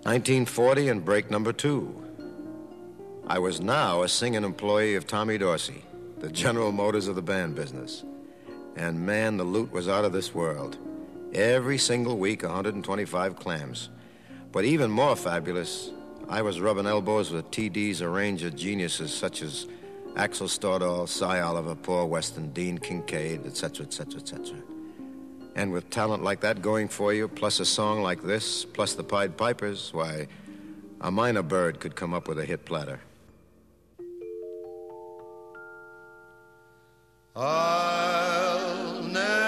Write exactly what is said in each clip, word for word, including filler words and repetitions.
nineteen forty and break number two. I was now a singing employee of Tommy Dorsey, the General Motors of the band business. And man, the loot was out of this world. Every single week, one hundred twenty-five clams. But even more fabulous, I was rubbing elbows with T D's arranger geniuses such as Axel Stordahl, Cy Oliver, Paul Weston, Dean Kincaid, et cetera, et cetera, et cetera. And with talent like that going for you, plus a song like this, plus the Pied Pipers, why, a minor bird could come up with a hit platter. I'll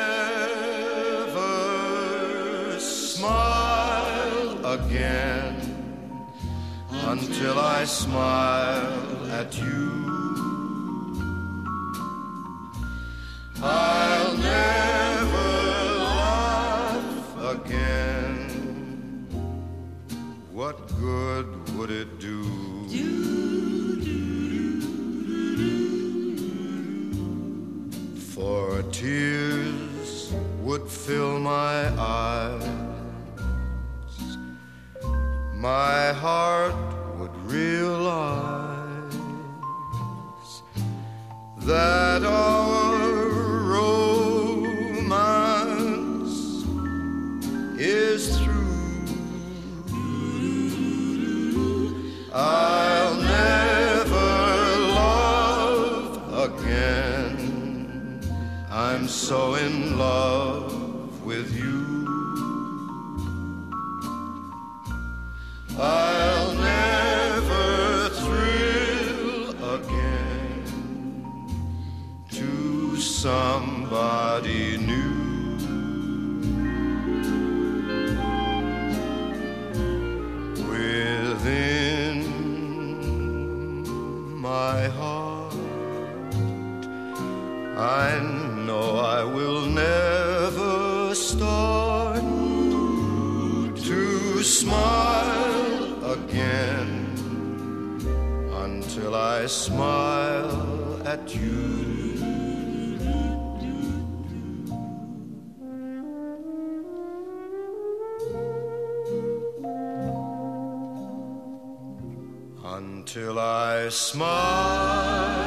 never smile again until I smile at you. I'll never laugh again. What good would it do? For tears would fill my eyes. My heart would realize that our romance is through. I'll never love again. I'm so in love with you. I'll never thrill again to somebody new. Within my heart, I know I will never start to smile again until I smile at you. Until I smile